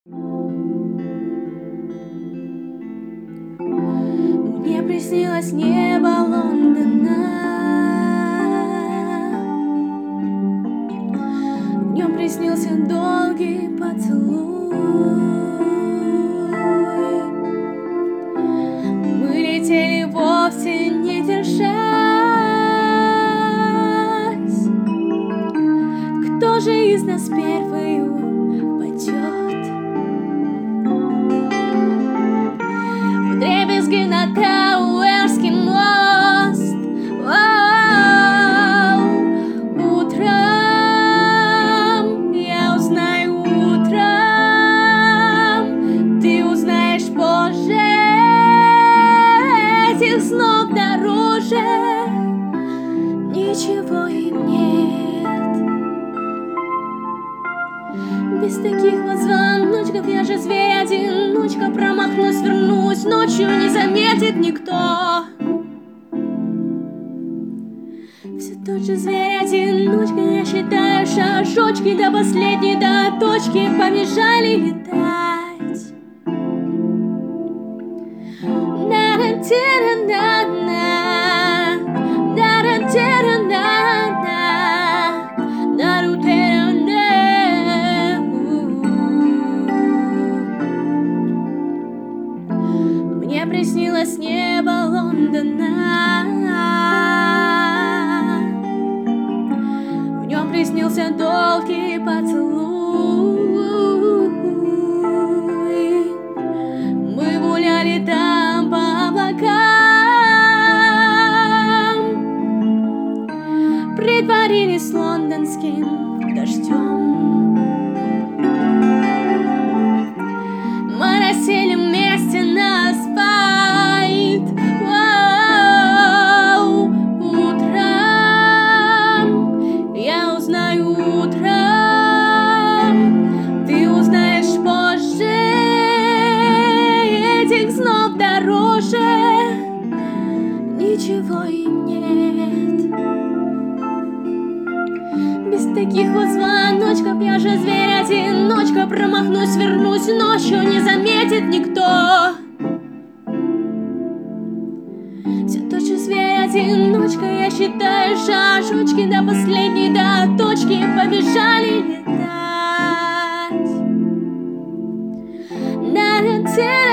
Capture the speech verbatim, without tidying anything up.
Мне приснилось небо Лондона, в нем приснился долгий поцелуй. Мы летели вовсе не держась. Кто же из нас первый упадет? Вдребезги на Тауэрский мост. О-о-о. Утром я узнаю, утром ты узнаешь позже. Этих снов дороже ничего им нет. Без таких вот звоночков я же зверь-одиночка. Промахнусь, вернусь ночью, не заметит никто. Все тот же зверь-одиночка. Я считаю шажочки до последней, до точки. Побежали летать. На-на-ти-на-на-на, на-на-ти-на-на-на, на-ру-ти-на-на. Мне приснилось небо Лондона, в нем приснился долгий поцелуй. Мы гуляли там по облакам, притворились лондонским дождем. Мы рассели вместе на асфальт. Воу, утром я узнаю, утром ты узнаешь позже. Этих снов дороже ничего и нет. Без таких вот звоночков я же зверь-одиночка. Промахнусь, вернусь ночью, не заметит никто. Все тот же зверь-одиночка. Я считаю шажочки до последней, до точки. Побежали летать.